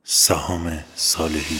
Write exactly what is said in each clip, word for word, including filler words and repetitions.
سهام صالحی.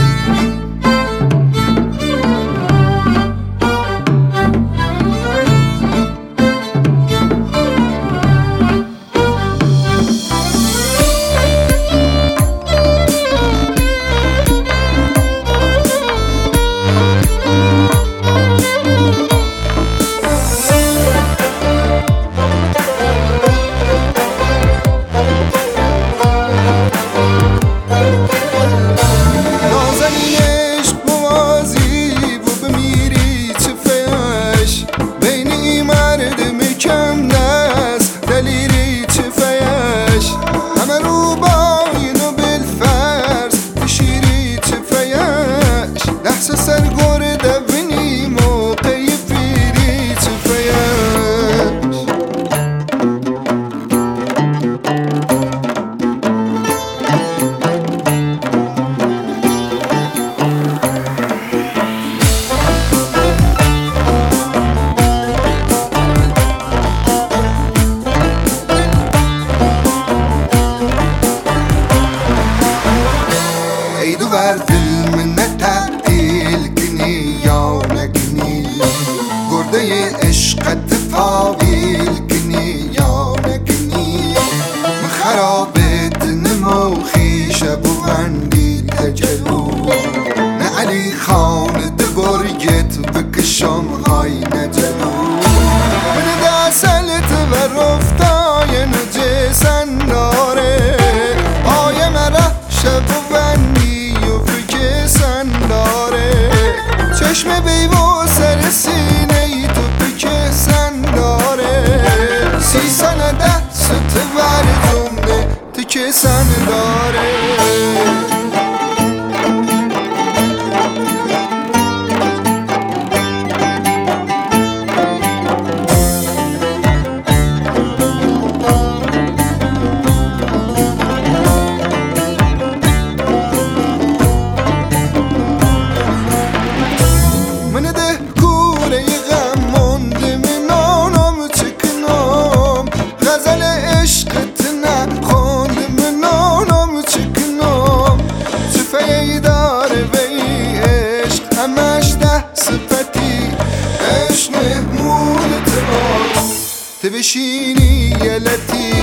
دل منتت الگنی یا نگنی گرده عشقت فاویل گنی یا نگنی مخرابت نمو خیشه بوندی تجلو نه علی خان دگرگت بکشم های نجلو من دسلت و رفتای نجه سنداره آیه مرا شب بندی چشم بیوا سر سینه ای تو بکسن داره سی سنه دست ورزنده تو کسن داره تبشینی یلتی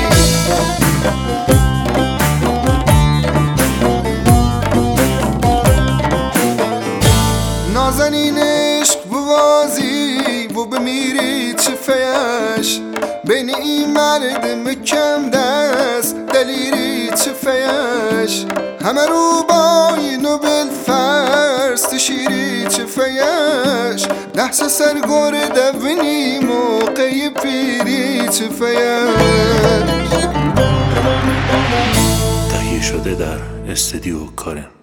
نازنین عشق بوازی و بمیری چه فیش بین این مرد مکم دست دلیری چه فیش همه رو بای نوبل فرست شیری چه فیش دست سرگور دوینی موقعی پیری چه فیش تهیه شده در استودیو کارن.